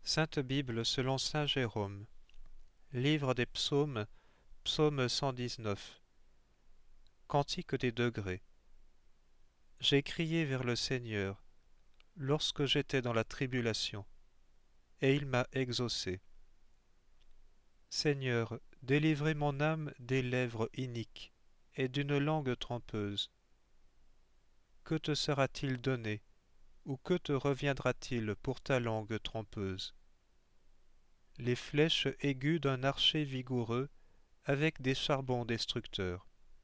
Sainte Bible selon saint Jérôme. Livre des psaumes, psaume 119. Cantique des degrés. J'ai crié vers le Seigneur lorsque j'étais dans la tribulation, et il m'a exaucé. Seigneur, délivrez mon âme des lèvres iniques et d'une langue trompeuse. Que te sera-t-il donné, ou que te reviendra-t-il pour ta langue trompeuse? Les flèches aiguës d'un archer vigoureux avec des charbons destructeurs.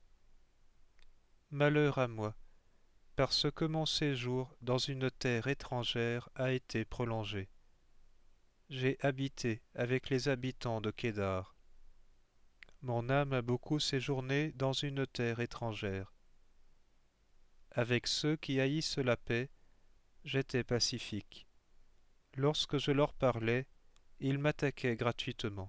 Malheur à moi, parce que mon séjour dans une terre étrangère a été prolongé. J'ai habité avec les habitants de Kédar. Mon âme a beaucoup séjourné dans une terre étrangère. Avec ceux qui haïssent la paix, j'étais pacifique. Lorsque je leur parlais, ils m'attaquaient gratuitement.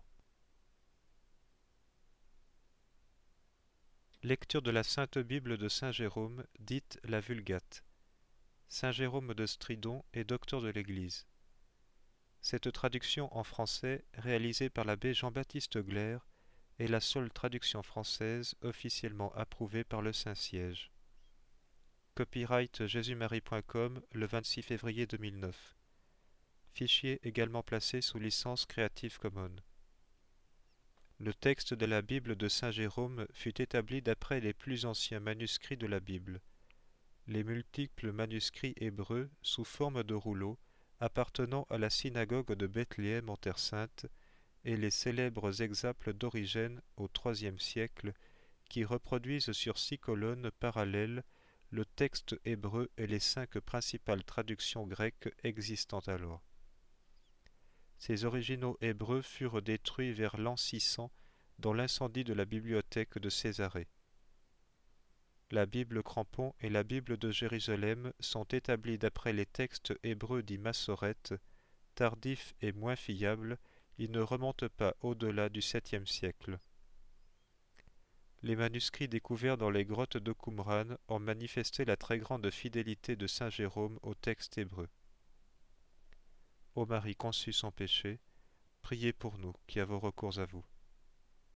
Lecture de la Sainte Bible de saint Jérôme, dite la Vulgate. Saint Jérôme de Stridon est docteur de l'Église. Cette traduction en français, réalisée par l'abbé Jean-Baptiste Glaire, est la seule traduction française officiellement approuvée par le Saint-Siège. Copyright jésusmarie.com le 26 février 2009. Fichier également placé sous licence Creative Commons. Le texte de la Bible de saint Jérôme fut établi d'après les plus anciens manuscrits de la Bible. Les multiples manuscrits hébreux sous forme de rouleaux appartenant à la synagogue de Bethléem en Terre Sainte et les célèbres exaples d'Origène au IIIe siècle qui reproduisent sur 6 colonnes parallèles le texte hébreu et les 5 principales traductions grecques existant alors. Ces originaux hébreux furent détruits vers l'an 600 dans l'incendie de la bibliothèque de Césarée. La Bible Crampon et la Bible de Jérusalem sont établies d'après les textes hébreux dits Massorètes, tardifs et moins fiables, ils ne remontent pas au-delà du 7e siècle. Les manuscrits découverts dans les grottes de Qumran ont manifesté la très grande fidélité de saint Jérôme au texte hébreu. Ô Marie conçue sans péché, priez pour nous qui avons recours à vous.